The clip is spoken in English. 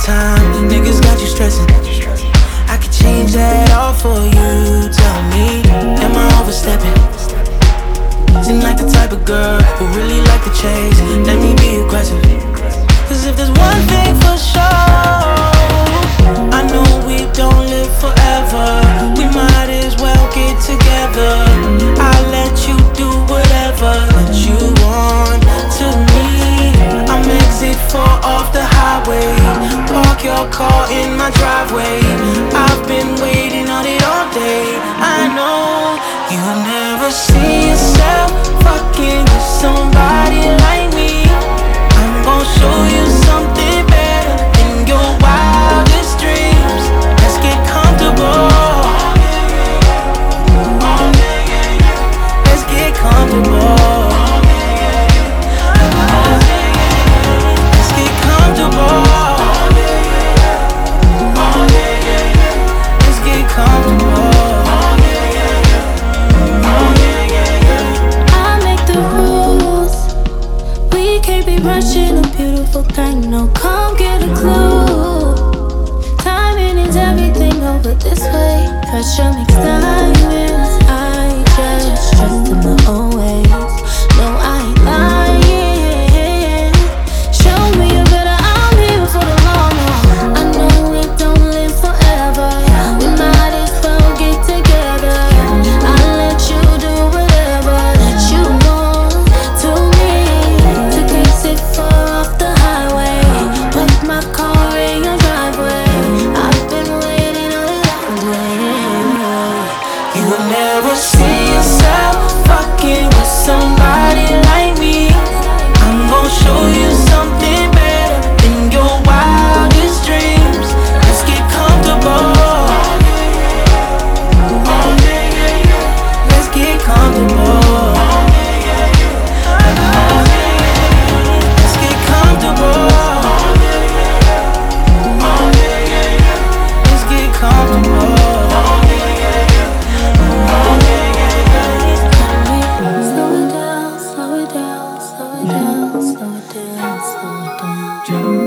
time, niggas got you stressing. I could change that all for you. Tell me, am I overstepping? Seem like the type of girl who really like to chase. Let me be aggressive. Cause if there's one thing for sure, I know we don't live forever. We might as well get together. I'll let you do whatever that you want to me. I'm exit 4 off the highway. Park your car in my driveway. I've been waiting on it all day. I know you'll never see yourself fucking with somebody like me. I'm gon' show you something better than your wildest dreams. Let's get comfortable. Let's get comfortable. Let's get comfortable. Let's get comfortable. I make the rules. We can't be rushing a beautiful thing. No, come get a clue. Timing is everything over this way. Pressure makes diamonds. I just trust in my own ways. No, I ain't lying. Show me a better, I'm here for the long haul. I know we don't live forever. We might as well get together. I'll let you do whatever that you want to me. Took exit 4 off the highway. Put my car in your driveway. I've been waiting on it all day. You'll never see yourself fucking with somebody like me. I'm gon' show you something better than your wildest dreams. Let's get comfortable. Let's get comfortable. Let's get comfortable. Let's get comfortable. Slow it down, slow it down, slow it down, slow it down, slow it down.